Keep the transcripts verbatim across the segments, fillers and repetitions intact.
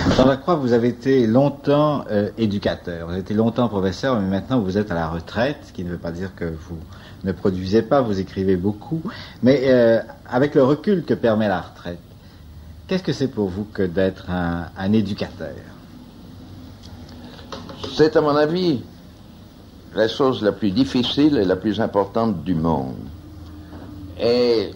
Jean Lacroix, vous avez été longtemps euh, éducateur, vous avez été longtemps professeur, mais maintenant vous êtes à la retraite, ce qui ne veut pas dire que vous ne produisez pas, vous écrivez beaucoup. Mais euh, avec le recul que permet la retraite, qu'est-ce que c'est pour vous que d'être un, un éducateur? C'est, à mon avis, la chose la plus difficile et la plus importante du monde. Et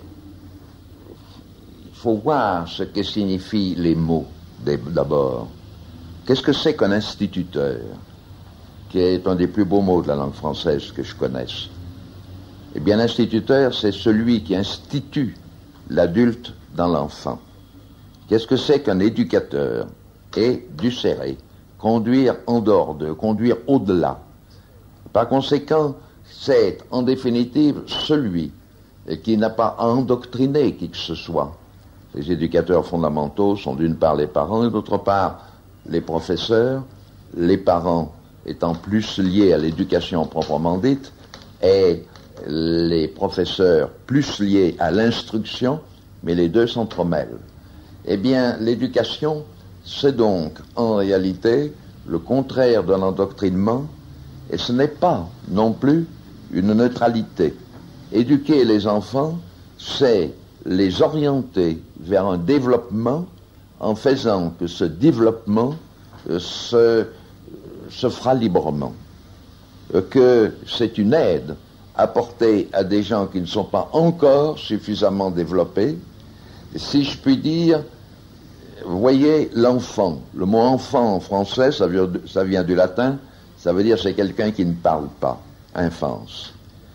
il faut voir ce que signifient les mots, d'abord. Qu'est-ce que c'est qu'un instituteur, qui est un des plus beaux mots de la langue française que je connaisse? Eh bien, l'instituteur, c'est celui qui institue l'adulte dans l'enfant. Qu'est-ce que c'est qu'un éducateur? Et ducérer, conduire en dehors d'eux, conduire au-delà. Par conséquent, c'est en définitive celui qui n'a pas à endoctriner qui que ce soit. Les éducateurs fondamentaux sont d'une part les parents et d'autre part les professeurs, les parents étant plus liés à l'éducation proprement dite et les professeurs plus liés à l'instruction, mais les deux s'entremêlent. Eh bien, l'éducation, c'est donc en réalité le contraire de l'endoctrinement, et ce n'est pas non plus une neutralité. Éduquer les enfants, c'est les orienter vers un développement en faisant que ce développement euh, se, se fera librement. Euh, que c'est une aide apportée à des gens qui ne sont pas encore suffisamment développés. Et si je puis dire, vous voyez, l'enfant, le mot enfant en français, ça vient, ça vient du latin, ça veut dire c'est quelqu'un qui ne parle pas, enfance.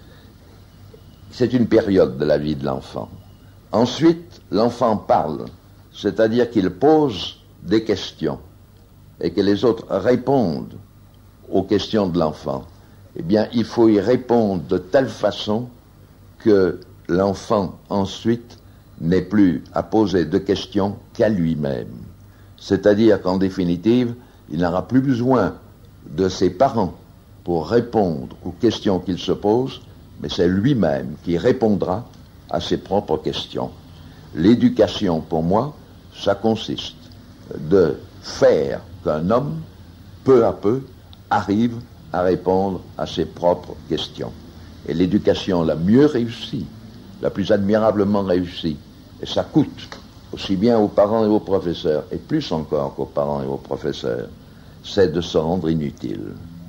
C'est une période de la vie de l'enfant. Ensuite, l'enfant parle, c'est-à-dire qu'il pose des questions et que les autres répondent aux questions de l'enfant. Eh bien, il faut y répondre de telle façon que l'enfant, ensuite, n'ait plus à poser de questions qu'à lui-même. C'est-à-dire qu'en définitive, il n'aura plus besoin de ses parents pour répondre aux questions qu'il se pose, mais c'est lui-même qui répondra à ses propres questions. L'éducation, pour moi, ça consiste de faire qu'un homme, peu à peu, arrive à répondre à ses propres questions. Et l'éducation la mieux réussie, la plus admirablement réussie, et ça coûte aussi bien aux parents et aux professeurs, et plus encore qu'aux parents et aux professeurs, c'est de se rendre inutile.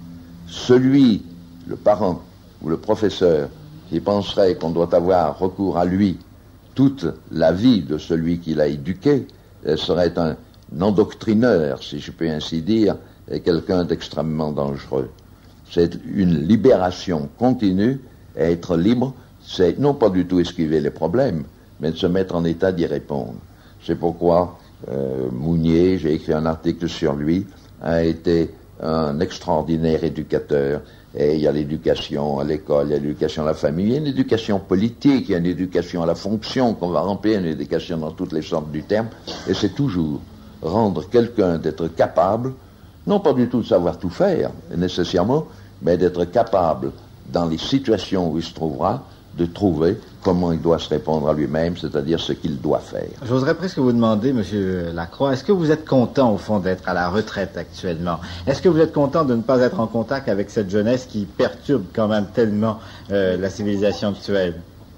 Celui, le parent ou le professeur, qui penserait qu'on doit avoir recours à lui toute la vie de celui qui l'a éduqué, serait un endoctrineur, si je peux ainsi dire, et quelqu'un d'extrêmement dangereux. C'est une libération continue, et être libre, c'est non pas du tout esquiver les problèmes, mais de se mettre en état d'y répondre. C'est pourquoi euh, Mounier, j'ai écrit un article sur lui, a été un extraordinaire éducateur. Et il y a l'éducation à l'école, il y a l'éducation à la famille, il y a une éducation politique, il y a une éducation à la fonction qu'on va remplir, une éducation dans toutes les sortes du terme, et c'est toujours rendre quelqu'un d'être capable, non pas du tout de savoir tout faire, nécessairement, mais d'être capable, dans les situations où il se trouvera, de trouver comment il doit se répondre à lui-même, c'est-à-dire ce qu'il doit faire. J'oserais presque vous demander, Monsieur Lacroix, est-ce que vous êtes content, au fond, d'être à la retraite actuellement? Est-ce que vous êtes content de ne pas être en contact avec cette jeunesse qui perturbe quand même tellement euh, la civilisation actuelle?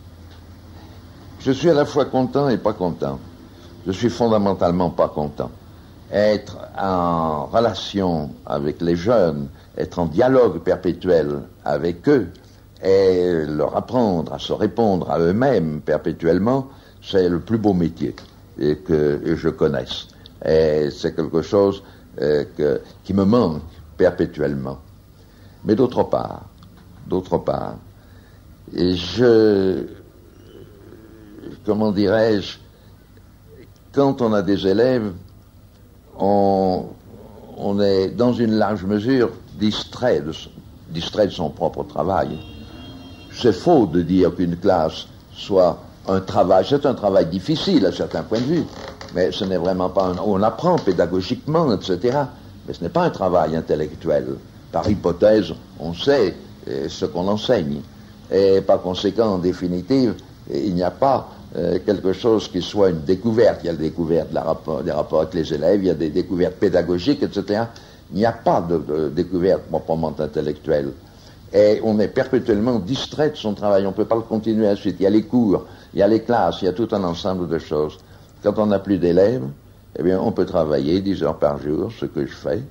Je suis à la fois content et pas content. Je suis fondamentalement pas content. Être en relation avec les jeunes, être en dialogue perpétuel avec eux, et leur apprendre à se répondre à eux-mêmes perpétuellement, c'est le plus beau métier et que et je connaisse. Et c'est quelque chose euh, que, qui me manque perpétuellement. Mais d'autre part, d'autre part, et je, comment dirais-je, quand on a des élèves, on, on est dans une large mesure distrait de, distrait de son propre travail. C'est faux de dire qu'une classe soit un travail, c'est un travail difficile à certains points de vue, mais ce n'est vraiment pas un, on apprend pédagogiquement, et cetera, mais ce n'est pas un travail intellectuel. Par hypothèse, on sait euh, ce qu'on enseigne, et par conséquent, en définitive, il n'y a pas euh, quelque chose qui soit une découverte. Il y a des découvertes de la rapport, des rapports avec les élèves, il y a des découvertes pédagogiques, et cetera. Il n'y a pas de, de découverte proprement intellectuelle. Et on est perpétuellement distrait de son travail. On ne peut pas le continuer à la suite. Il y a les cours, il y a les classes, il y a tout un ensemble de choses. Quand on n'a plus d'élèves, eh bien, on peut travailler dix heures par jour, ce que je fais,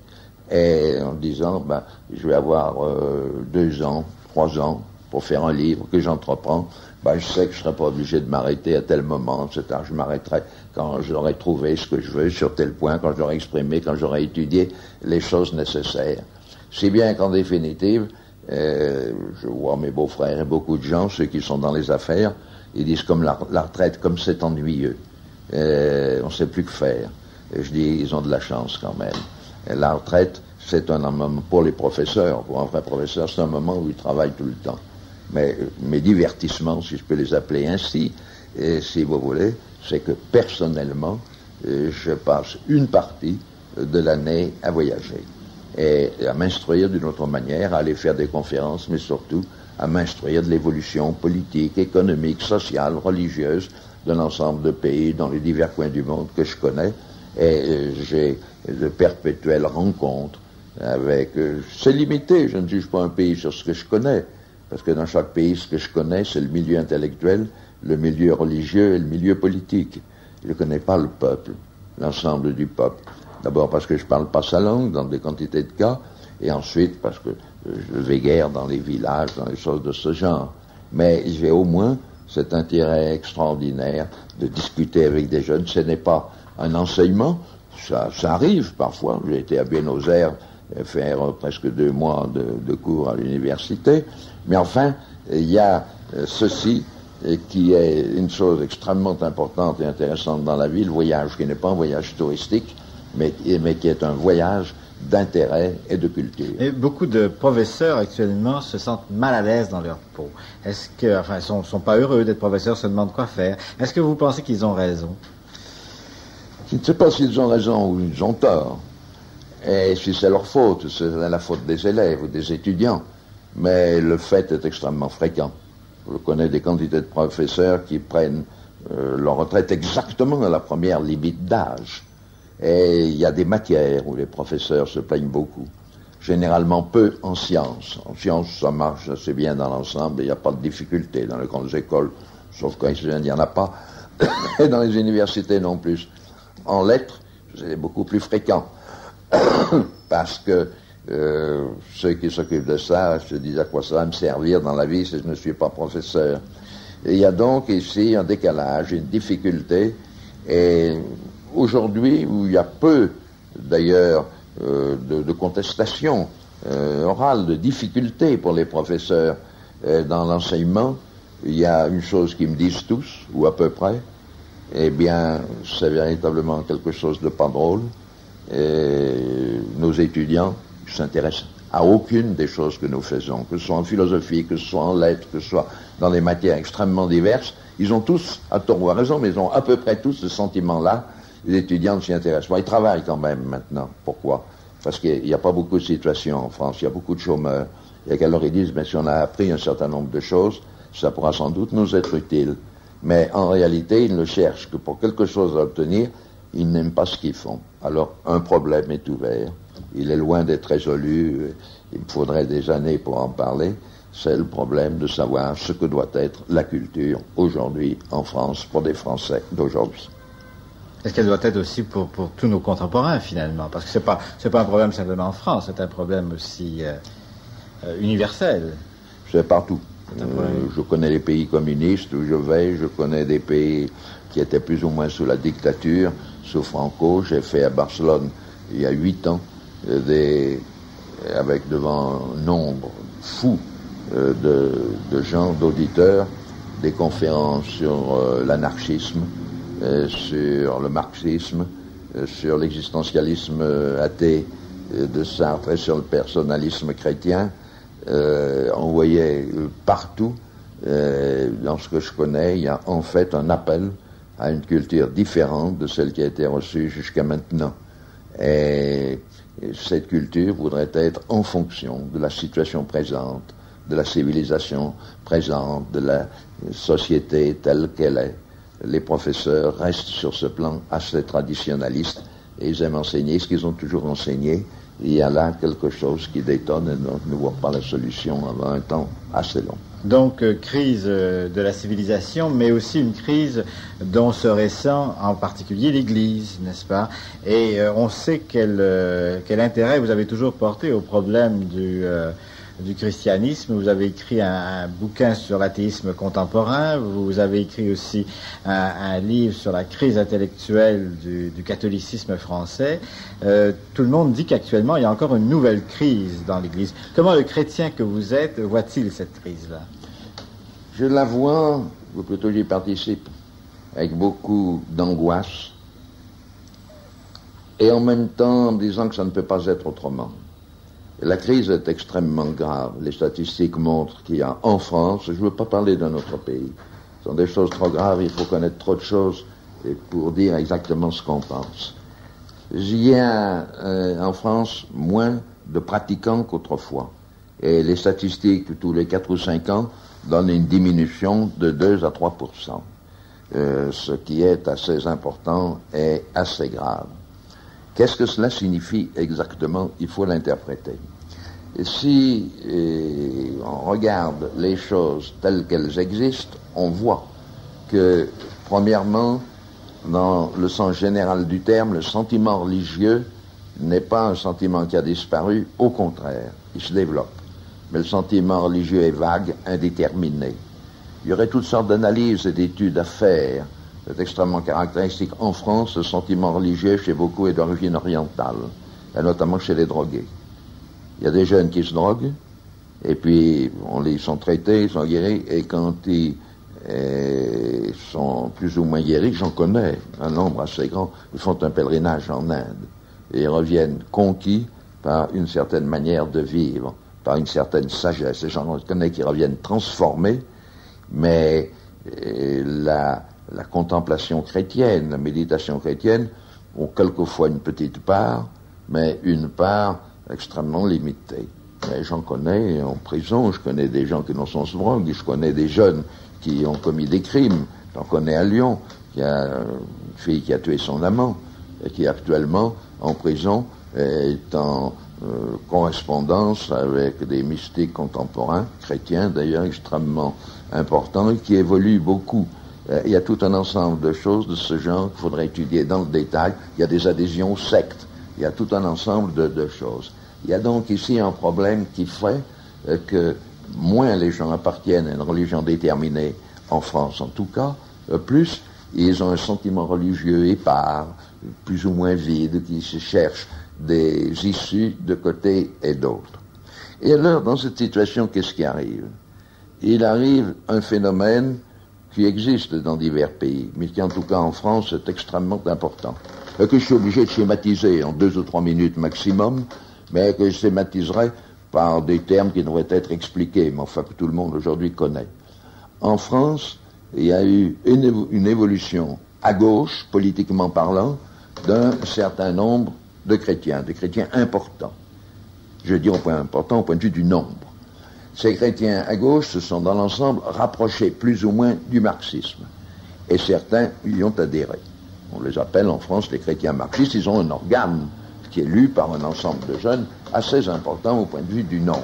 et en disant, ben, je vais avoir euh, deux ans, trois ans pour faire un livre que j'entreprends. Ben, je sais que je ne serai pas obligé de m'arrêter à tel moment, et cetera. Je m'arrêterai quand j'aurai trouvé ce que je veux sur tel point, quand j'aurai exprimé, quand j'aurai étudié les choses nécessaires. Si bien qu'en définitive, euh, je vois mes beaux-frères et beaucoup de gens, ceux qui sont dans les affaires, ils disent comme la, la retraite, comme c'est ennuyeux. Euh, on ne sait plus que faire. Et je dis, ils ont de la chance quand même. Et la retraite, c'est un moment pour les professeurs, pour un vrai professeur, c'est un moment où ils travaillent tout le temps. Mais mes divertissements, si je peux les appeler ainsi, et si vous voulez, c'est que personnellement, euh, je passe une partie de l'année à voyager et à m'instruire d'une autre manière, à aller faire des conférences, mais surtout à m'instruire de l'évolution politique, économique, sociale, religieuse de l'ensemble de pays dans les divers coins du monde que je connais. Et euh, j'ai de perpétuelles rencontres avec... Euh, c'est limité, je ne juge pas un pays sur ce que je connais, parce que dans chaque pays, ce que je connais, c'est le milieu intellectuel, le milieu religieux et le milieu politique. Je ne connais pas le peuple, l'ensemble du peuple. D'abord parce que je ne parle pas sa langue dans des quantités de cas, et ensuite parce que je vais guère dans les villages, dans les choses de ce genre. Mais j'ai au moins cet intérêt extraordinaire de discuter avec des jeunes. Ce n'est pas un enseignement, ça, ça arrive parfois. J'ai été à Buenos Aires faire euh, presque deux mois de, de cours à l'université, mais enfin, il y a euh, ceci euh, qui est une chose extrêmement importante et intéressante dans la vie, le voyage, qui n'est pas un voyage touristique, mais, mais qui est un voyage d'intérêt et de culture. Et beaucoup de professeurs actuellement se sentent mal à l'aise dans leur peau. Est-ce que, enfin, ils sont, sont pas heureux d'être professeurs, se demandent quoi faire. Est-ce que vous pensez qu'ils ont raison? Je ne sais pas s'ils ont raison ou ils ont tort. Et si c'est leur faute, c'est la faute des élèves ou des étudiants. Mais le fait est extrêmement fréquent. Je connais des quantités de professeurs qui prennent euh, leur retraite exactement à la première limite d'âge. Et il y a des matières où les professeurs se plaignent beaucoup. Généralement peu en sciences. En sciences, ça marche assez bien dans l'ensemble, il n'y a pas de difficulté dans les grandes écoles, sauf quand il n'y en a pas. Et dans les universités non plus. En lettres, c'est beaucoup plus fréquent. Parce que euh, ceux qui s'occupent de ça se disent à quoi ça va me servir dans la vie si je ne suis pas professeur. Et il y a donc ici un décalage, une difficulté, et aujourd'hui où il y a peu d'ailleurs euh, de, de contestation euh, orale, de difficultés pour les professeurs euh, dans l'enseignement, il y a une chose qu'ils me disent tous, ou à peu près, eh bien c'est véritablement quelque chose de pas drôle. Et nos étudiants ne s'intéressent à aucune des choses que nous faisons, que ce soit en philosophie, que ce soit en lettres, que ce soit dans des matières extrêmement diverses. Ils ont tous, à tort ou à raison, mais ils ont à peu près tous ce sentiment-là. Les étudiants ne s'y intéressent pas. Ils travaillent quand même maintenant. Pourquoi? Parce qu'il n'y a pas beaucoup de situations en France. Il y a beaucoup de chômeurs. Et qu'alors ils disent, mais si on a appris un certain nombre de choses, ça pourra sans doute nous être utile. Mais en réalité, ils ne cherchent que pour quelque chose à obtenir. Ils n'aiment pas ce qu'ils font. Alors, un problème est ouvert. Il est loin d'être résolu. Il me faudrait des années pour en parler. C'est le problème de savoir ce que doit être la culture aujourd'hui en France pour des Français d'aujourd'hui. Est-ce qu'elle doit être aussi pour, pour tous nos contemporains, finalement? Parce que c'est pas, c'est pas un problème simplement en France, c'est un problème aussi euh, euh, universel. C'est partout. Euh, je connais les pays communistes où je vais, je connais des pays qui étaient plus ou moins sous la dictature, sous Franco. J'ai fait à Barcelone, il y a huit ans, euh, des, avec devant un nombre fou euh, de, de gens, d'auditeurs, des conférences sur euh, l'anarchisme, euh, sur le marxisme, euh, sur l'existentialisme euh, athée euh, de Sartre et sur le personnalisme chrétien. Euh, on voyait partout, euh, dans ce que je connais, il y a en fait un appel à une culture différente de celle qui a été reçue jusqu'à maintenant. Et, et cette culture voudrait être en fonction de la situation présente, de la civilisation présente, de la société telle qu'elle est. les professeurs restent sur ce plan assez traditionnalistes et ils aiment enseigner ce qu'ils ont toujours enseigné. Il y a là quelque chose qui détonne et donc ne voit pas la solution avant un temps assez long. Donc, euh, crise euh, de la civilisation, mais aussi une crise dont se ressent en particulier l'Église, n'est-ce pas? Et euh, on sait quel, euh, quel intérêt vous avez toujours porté au problème du, euh, du christianisme. Vous avez écrit un, un bouquin sur l'athéisme contemporain, vous avez écrit aussi un, un livre sur la crise intellectuelle du, du catholicisme français. Euh, tout le monde dit qu'actuellement, il y a encore une nouvelle crise dans l'Église. Comment le chrétien que vous êtes voit-il cette crise-là? Je la vois, ou plutôt j'y participe, avec beaucoup d'angoisse, et en même temps en me disant que ça ne peut pas être autrement. La crise est extrêmement grave. Les statistiques montrent qu'il y a en France, je ne veux pas parler d'un autre pays, ce sont des choses trop graves, il faut connaître trop de choses pour dire exactement ce qu'on pense. Il y a euh, en France moins de pratiquants qu'autrefois. Et les statistiques, tous les quatre ou cinq ans, donnent une diminution de deux à trois pour cent. Euh, ce qui est assez important et assez grave. Qu'est-ce que cela signifie exactement? Il faut l'interpréter. Et si euh, on regarde les choses telles qu'elles existent, on voit que, premièrement, dans le sens général du terme, le sentiment religieux n'est pas un sentiment qui a disparu, au contraire, il se développe. Mais le sentiment religieux est vague, indéterminé. Il y aurait toutes sortes d'analyses et d'études à faire. C'est extrêmement caractéristique. En France, le sentiment religieux, chez beaucoup, est d'origine orientale, et notamment chez les drogués. Il y a des jeunes qui se droguent, et puis on les sont traités, ils sont guéris, et quand ils et sont plus ou moins guéris, j'en connais un nombre assez grand, ils font un pèlerinage en Inde et ils reviennent conquis par une certaine manière de vivre, par une certaine sagesse. Et j'en connais qui reviennent transformés, mais la, la contemplation chrétienne, la méditation chrétienne ont quelquefois une petite part, mais une part extrêmement limitée. Et j'en connais en prison, je connais des gens qui n'en sont se drogue, je connais des jeunes qui ont commis des crimes. J'en connais à Lyon, qui a une fille qui a tué son amant, et qui actuellement, en prison, est en euh, correspondance avec des mystiques contemporains, chrétiens d'ailleurs, extrêmement importants, et qui évoluent beaucoup. Euh, il y a tout un ensemble de choses de ce genre qu'il faudrait étudier dans le détail. Il y a des adhésions aux sectes, il y a tout un ensemble de, de choses. Il y a donc ici un problème qui fait euh, que moins les gens appartiennent à une religion déterminée, en France en tout cas, euh, plus ils ont un sentiment religieux épars, plus ou moins vide, qui se cherchent des issues de côté et d'autre. Et alors, dans cette situation, qu'est-ce qui arrive? Il arrive un phénomène qui existe dans divers pays, mais qui en tout cas en France est extrêmement important, et que je suis obligé de schématiser en deux ou trois minutes maximum, mais que je schématiserai par des termes qui devraient être expliqués, mais enfin que tout le monde aujourd'hui connaît. En France, il y a eu une, évo- une évolution à gauche, politiquement parlant, d'un certain nombre de chrétiens, des chrétiens importants. Je veux dire au point important, au point de vue du nombre. Ces chrétiens à gauche se sont dans l'ensemble rapprochés plus ou moins du marxisme. Et certains y ont adhéré. On les appelle en France les chrétiens marxistes, ils ont un organe qui est lu par un ensemble de jeunes assez important au point de vue du nombre.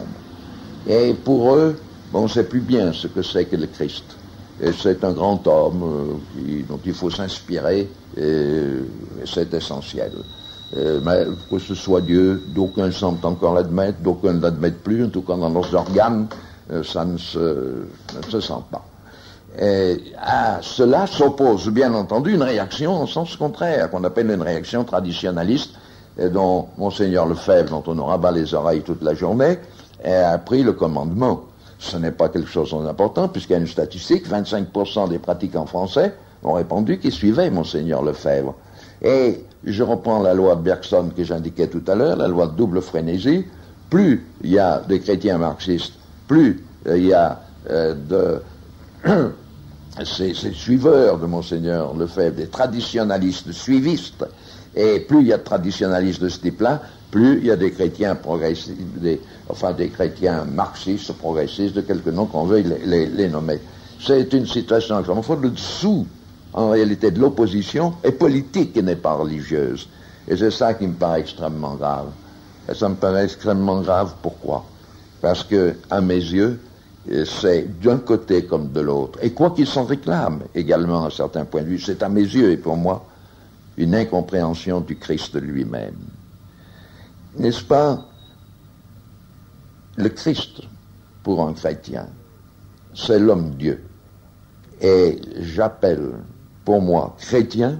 Et pour eux, bon, on ne sait plus bien ce que c'est que le Christ. Et c'est un grand homme euh, qui, dont il faut s'inspirer, et, et c'est essentiel. Euh, mais que ce soit Dieu, d'aucuns semblent encore l'admettre, d'aucuns ne l'admettent plus, en tout cas dans leurs organes, euh, ça ne se, ne se sent pas. Et à cela s'oppose bien entendu une réaction en sens contraire, qu'on appelle une réaction traditionnaliste, et dont Monseigneur Lefebvre, dont on aura bas les oreilles toute la journée, a pris le commandement. Ce n'est pas quelque chose d'important, puisqu'il y a une statistique, vingt-cinq pour cent des pratiquants français ont répondu qu'ils suivaient Monseigneur Lefebvre. Et je reprends la loi de Bergson que j'indiquais tout à l'heure, la loi de double frénésie. Plus il y a de chrétiens marxistes, plus euh, il y a euh, de ces, ces suiveurs de Monseigneur Lefebvre, des traditionalistes, suivistes, et plus il y a de traditionalistes de ce type-là, plus il y a des chrétiens progressistes, des, enfin des chrétiens marxistes, progressistes, de quelque nom qu'on veuille les, les, les nommer. C'est une situation extrêmement forte. Le dessous en réalité de l'opposition est politique et n'est pas religieuse. Et c'est ça qui me paraît extrêmement grave. Et ça me paraît extrêmement grave, pourquoi? Parce que, à mes yeux, c'est d'un côté comme de l'autre. Et quoi qu'il s'en réclame également à certains points de vue, c'est à mes yeux et pour moi une incompréhension du Christ lui-même. N'est-ce pas? Le Christ, pour un chrétien, c'est l'homme-dieu. Et j'appelle, pour moi, chrétien,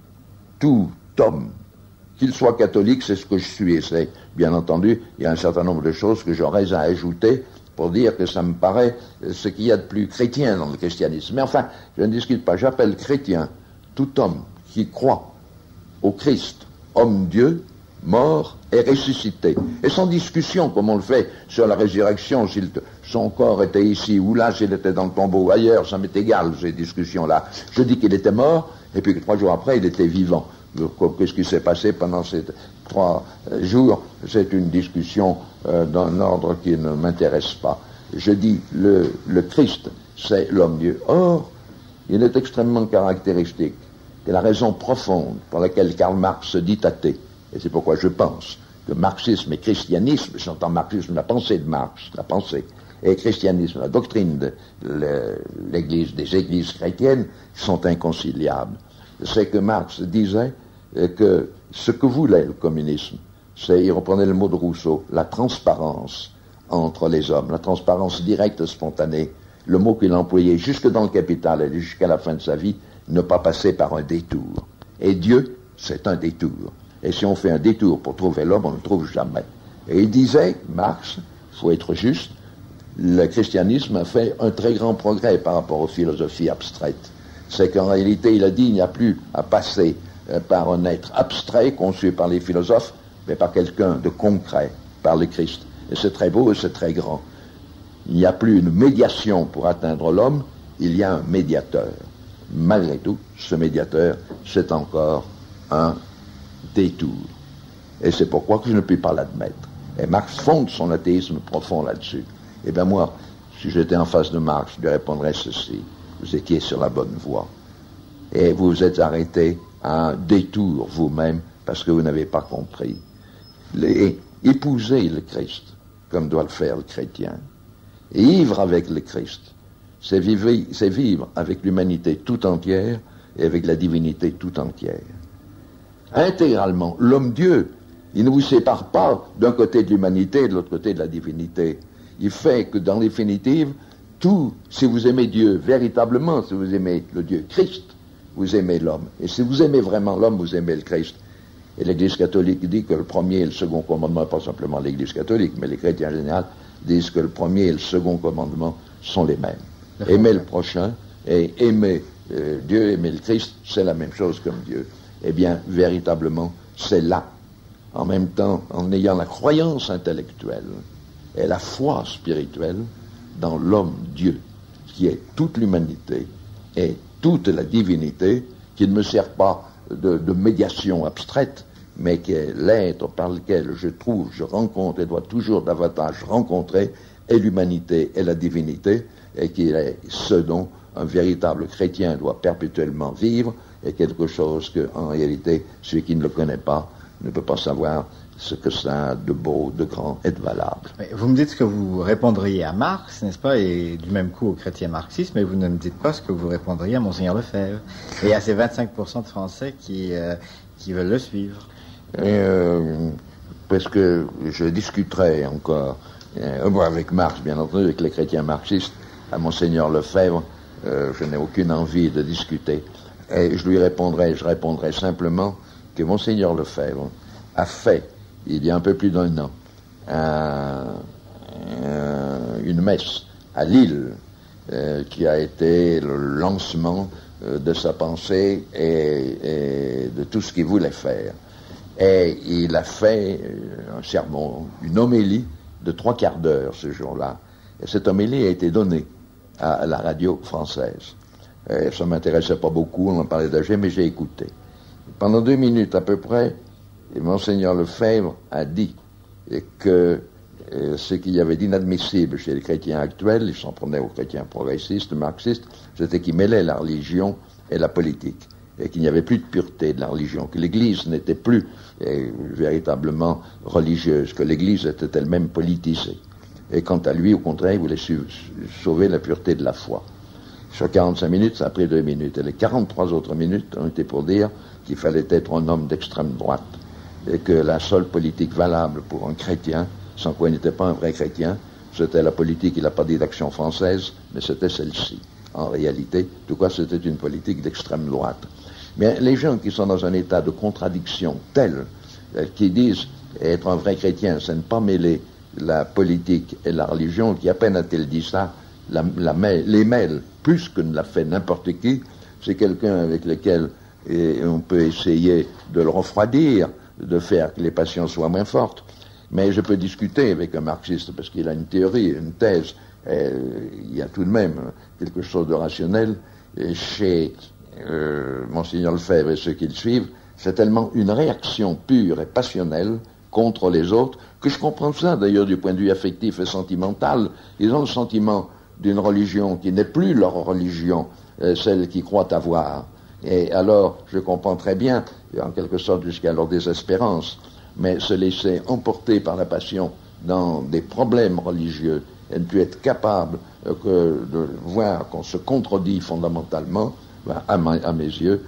tout homme, qu'il soit catholique, c'est ce que je suis. Et c'est, bien entendu, il y a un certain nombre de choses que j'aurais à ajouter pour dire que ça me paraît ce qu'il y a de plus chrétien dans le christianisme. Mais enfin, je ne discute pas. J'appelle chrétien tout homme qui croit au Christ, homme-dieu, mort et ressuscité. Et sans discussion, comme on le fait sur la résurrection, si le, son corps était ici ou là, s'il était dans le tombeau ou ailleurs, ça m'est égal, ces discussions-là. Je dis qu'il était mort, et puis que trois jours après, il était vivant. Qu'est-ce qui s'est passé pendant ces trois jours? C'est une discussion euh, d'un ordre qui ne m'intéresse pas. Je dis, le, le Christ, c'est l'homme-dieu. Or, il est extrêmement caractéristique que la raison profonde pour laquelle Karl Marx se dit athée, et c'est pourquoi je pense que marxisme et christianisme, j'entends marxisme, la pensée de Marx, la pensée, et christianisme, la doctrine de l'église, des églises chrétiennes, sont inconciliables. C'est que Marx disait que ce que voulait le communisme, c'est, il reprenait le mot de Rousseau, la transparence entre les hommes, la transparence directe, spontanée, le mot qu'il employait jusque dans le Capital et jusqu'à la fin de sa vie, ne pas passer par un détour. Et Dieu, c'est un détour. Et si on fait un détour pour trouver l'homme, on ne le trouve jamais. Et il disait, Marx, il faut être juste, le christianisme a fait un très grand progrès par rapport aux philosophies abstraites. C'est qu'en réalité, il a dit, il n'y a plus à passer euh, par un être abstrait conçu par les philosophes, mais par quelqu'un de concret, par le Christ. Et c'est très beau et c'est très grand. Il n'y a plus une médiation pour atteindre l'homme, il y a un médiateur. Malgré tout, ce médiateur, c'est encore un détour. Et c'est pourquoi que je ne puis pas l'admettre. Et Marx fonde son athéisme profond là-dessus. Eh bien moi, si j'étais en face de Marx, je lui répondrais ceci. Vous étiez sur la bonne voie. Et vous vous êtes arrêté à un détour vous-même parce que vous n'avez pas compris. Les, épouser le Christ, comme doit le faire le chrétien, et vivre avec le Christ, c'est vivre, c'est vivre avec l'humanité tout entière et avec la divinité tout entière. Intégralement, l'homme-dieu, il ne vous sépare pas d'un côté de l'humanité et de l'autre côté de la divinité. Il fait que dans la définitive, tout, si vous aimez Dieu véritablement, si vous aimez le Dieu Christ, vous aimez l'homme. Et si vous aimez vraiment l'homme, vous aimez le Christ. Et l'Église catholique dit que le premier et le second commandement, pas simplement l'Église catholique, mais les chrétiens en général, disent que le premier et le second commandement sont les mêmes. Aimer le prochain et aimer euh, Dieu, aimer le Christ, c'est la même chose comme Dieu. Eh bien, véritablement, c'est là, en même temps, en ayant la croyance intellectuelle et la foi spirituelle dans l'homme-dieu, qui est toute l'humanité et toute la divinité, qui ne me sert pas de, de médiation abstraite, mais qui est l'être par lequel je trouve, je rencontre et dois toujours davantage rencontrer, et l'humanité et la divinité, et qui est ce dont un véritable chrétien doit perpétuellement vivre, et quelque chose que, en réalité, celui qui ne le connaît pas ne peut pas savoir ce que ça a de beau, de grand et de valable. Mais vous me dites ce que vous répondriez à Marx, n'est-ce pas, et du même coup au chrétien marxiste, mais vous ne me dites pas ce que vous répondriez à Monseigneur Lefebvre, et à ces vingt-cinq pour cent de Français qui, euh, qui veulent le suivre. Et euh, parce que je discuterai encore, euh, avec Marx, bien entendu, avec les chrétiens marxistes, à Monseigneur Lefebvre, euh, je n'ai aucune envie de discuter. Et je lui répondrai, je répondrai simplement que Monseigneur Lefebvre a fait, il y a un peu plus d'un an, un, un, une messe à Lille, euh, qui a été le lancement euh, de sa pensée et, et de tout ce qu'il voulait faire. Et il a fait un sermon, une homélie de trois quarts d'heure ce jour-là. Et cette homélie a été donnée à la radio française. Et ça ne m'intéressait pas beaucoup, on en parlait d'âge, mais j'ai écouté. Pendant deux minutes à peu près, Monseigneur Lefebvre a dit que euh, ce qu'il y avait d'inadmissible chez les chrétiens actuels, ils s'en prenaient aux chrétiens progressistes, marxistes, c'était qu'ils mêlaient la religion et la politique, et qu'il n'y avait plus de pureté de la religion, que l'Église n'était plus eh, véritablement religieuse, que l'Église était elle-même politisée. Et quant à lui, au contraire, il voulait su- sauver la pureté de la foi. Sur quarante-cinq minutes, ça a pris deux minutes. Et les quarante-trois autres minutes ont été pour dire qu'il fallait être un homme d'extrême droite, et que la seule politique valable pour un chrétien, sans quoi il n'était pas un vrai chrétien, c'était la politique, il n'a pas dit d'Action française, mais c'était celle-ci. En réalité, tout quoi c'était une politique d'extrême droite. Mais les gens qui sont dans un état de contradiction tel, euh, qui disent être un vrai chrétien, c'est ne pas mêler la politique et la religion, qui à peine a-t-il dit ça, la, la mêle, les mêle plus que ne l'a fait n'importe qui, c'est quelqu'un avec lequel et on peut essayer de le refroidir, de faire que les passions soient moins fortes. Mais je peux discuter avec un marxiste parce qu'il a une théorie, une thèse. Et il y a tout de même quelque chose de rationnel. Et chez euh, Monseigneur Lefebvre et ceux qui le suivent, c'est tellement une réaction pure et passionnelle contre les autres que je comprends ça d'ailleurs du point de vue affectif et sentimental. Ils ont le sentiment d'une religion qui n'est plus leur religion, euh, celle qu'ils croient avoir. Et alors, je comprends très bien, en quelque sorte jusqu'à leur désespérance, mais se laisser emporter par la passion dans des problèmes religieux et ne plus être capable euh, que de voir qu'on se contredit fondamentalement, ben, à, ma, à mes yeux,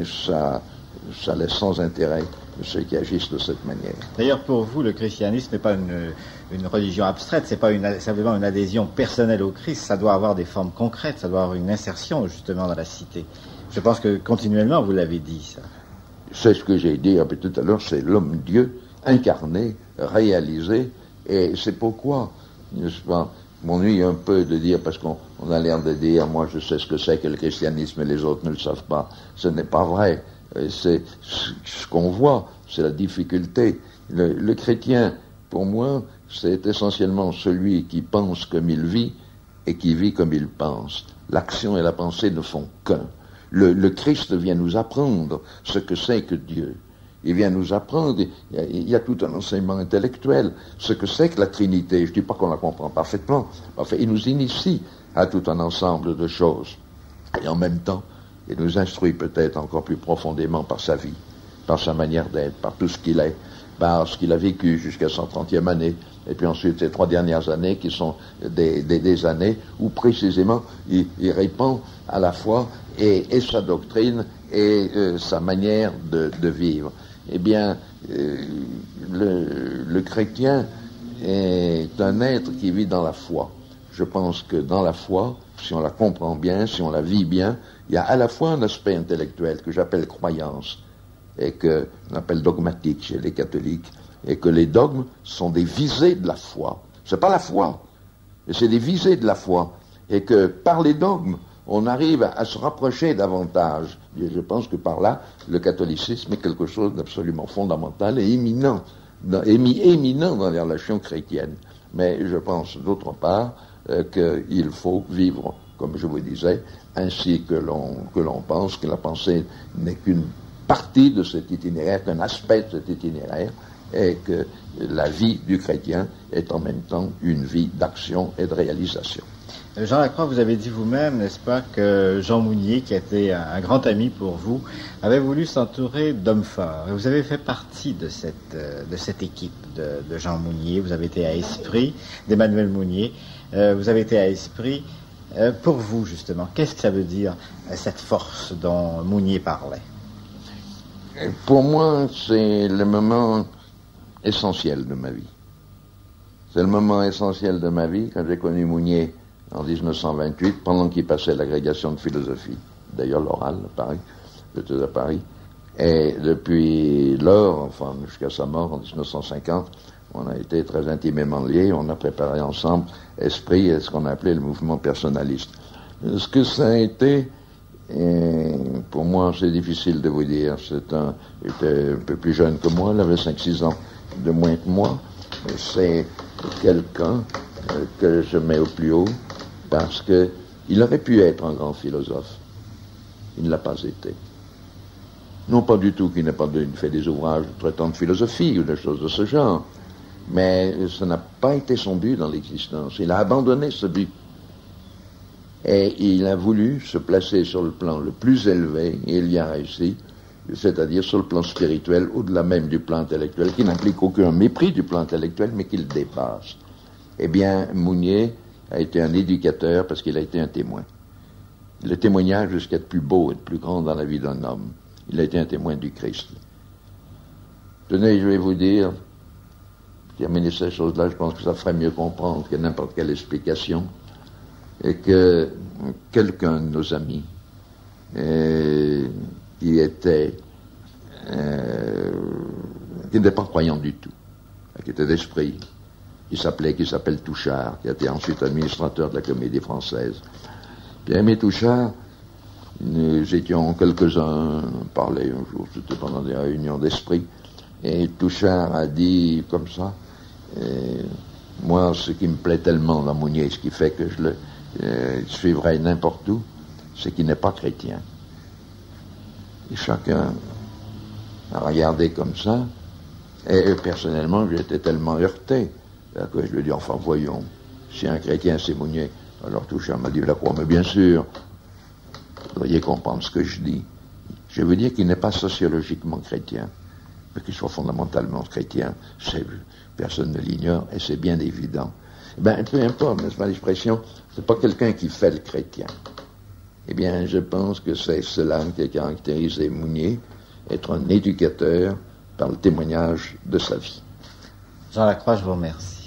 ça, ça laisse sans intérêt ceux qui agissent de cette manière. D'ailleurs, pour vous, le christianisme n'est pas une, une religion abstraite, c'est pas une, simplement une adhésion personnelle au Christ, ça doit avoir des formes concrètes, ça doit avoir une insertion justement dans la cité. Je pense que continuellement, vous l'avez dit, ça. C'est ce que j'ai dit un peu tout à l'heure, c'est l'homme-dieu incarné, réalisé, et c'est pourquoi, n'est-ce pas, m'ennuie un peu de dire, parce qu'on on a l'air de dire, moi je sais ce que c'est que le christianisme et les autres ne le savent pas. Ce n'est pas vrai. C'est ce qu'on voit, c'est la difficulté. Le, le chrétien, pour moi, c'est essentiellement celui qui pense comme il vit et qui vit comme il pense. L'action et la pensée ne font qu'un. Le, le Christ vient nous apprendre ce que c'est que Dieu. Il vient nous apprendre, il y, a, il y a tout un enseignement intellectuel, ce que c'est que la Trinité. Je ne dis pas qu'on la comprend parfaitement. Enfin, il nous initie à tout un ensemble de choses. Et en même temps, il nous instruit peut-être encore plus profondément par sa vie, par sa manière d'être, par tout ce qu'il est, par ce qu'il a vécu jusqu'à sa trentième année, et puis ensuite ces trois dernières années qui sont des, des, des années où précisément il, il répand à la fois et, et sa doctrine et euh, sa manière de, de vivre. Eh bien, euh, le, le chrétien est un être qui vit dans la foi. Je pense que dans la foi, si on la comprend bien, si on la vit bien, il y a à la fois un aspect intellectuel que j'appelle croyance et que on appelle dogmatique chez les catholiques, et que les dogmes sont des visées de la foi. C'est pas la foi, mais c'est des visées de la foi, et que par les dogmes, on arrive à, à se rapprocher davantage. Et je pense que par là, le catholicisme est quelque chose d'absolument fondamental et éminent, dans, émi, éminent dans les relations chrétiennes. Mais je pense d'autre part euh, qu'il faut vivre, comme je vous disais, ainsi que l'on, que l'on pense, que la pensée n'est qu'une partie de cet itinéraire, qu'un aspect de cet itinéraire, et que la vie du chrétien est en même temps une vie d'action et de réalisation. Jean Lacroix, vous avez dit vous-même, n'est-ce pas, que Jean Mounier, qui était un, un grand ami pour vous, avait voulu s'entourer d'hommes forts. Et vous avez fait partie de cette, euh, de cette équipe de, de Jean Mounier. Vous avez été à Esprit, d'Emmanuel Mounier. Euh, vous avez été à Esprit. Euh, pour vous, justement, qu'est-ce que ça veut dire, euh, cette force dont Mounier parlait? Pour moi, c'est le moment essentiel de ma vie. C'est le moment essentiel de ma vie quand j'ai connu Mounier en dix-neuf cent vingt-huit, pendant qu'il passait l'agrégation de philosophie, d'ailleurs l'oral à Paris, j'étais à Paris, et depuis lors, enfin jusqu'à sa mort en dix-neuf cent cinquante, on a été très intimement liés, on a préparé ensemble Esprit et ce qu'on a appelé le mouvement personnaliste. Ce que ça a été, et pour moi c'est difficile de vous dire, c'est un, il était un peu plus jeune que moi, il avait cinq six ans de moins que moi, c'est quelqu'un euh, que je mets au plus haut, parce que il aurait pu être un grand philosophe. Il ne l'a pas été. Non pas du tout qu'il n'ait pas fait des ouvrages traitant de philosophie ou des choses de ce genre, mais ce n'a pas été son but dans l'existence. Il a abandonné ce but. Et il a voulu se placer sur le plan le plus élevé, et il y a réussi, c'est-à-dire sur le plan spirituel, au-delà même du plan intellectuel, qui n'implique aucun mépris du plan intellectuel, mais qui le dépasse. Eh bien, Mounier a été un éducateur parce qu'il a été un témoin. Le témoignage, ce qu'il y a de plus beau et de plus grand dans la vie d'un homme, il a été un témoin du Christ. Tenez, je vais vous dire, terminer ces choses-là, je pense que ça ferait mieux comprendre que n'importe quelle explication, et que quelqu'un de nos amis, euh, qui était, euh, qui n'était pas croyant du tout, qui était d'esprit, qui s'appelait, qui s'appelle Touchard, qui a été ensuite administrateur de la Comédie Française. Pierre-Aimé Touchard, nous étions quelques-uns parler un jour, c'était pendant des réunions d'esprit, et Touchard a dit comme ça, euh, moi, ce qui me plaît tellement dans Mounier, ce qui fait que je le euh, suivrai n'importe où, c'est qu'il n'est pas chrétien. Et chacun a regardé comme ça, et personnellement, j'étais tellement heurté, que je lui ai dit, enfin, voyons, si un chrétien c'est Mounier, alors Touchard m'a dit, la croix, mais bien sûr, vous devriez comprendre ce que je dis. Je veux dire qu'il n'est pas sociologiquement chrétien, mais qu'il soit fondamentalement chrétien, c'est, personne ne l'ignore, et c'est bien évident. Ben, peu importe, n'est-ce pas l'expression, c'est pas quelqu'un qui fait le chrétien. Eh bien, je pense que c'est cela qui a caractérisé Mounier, être un éducateur par le témoignage de sa vie. Jean Lacroix, je vous remercie.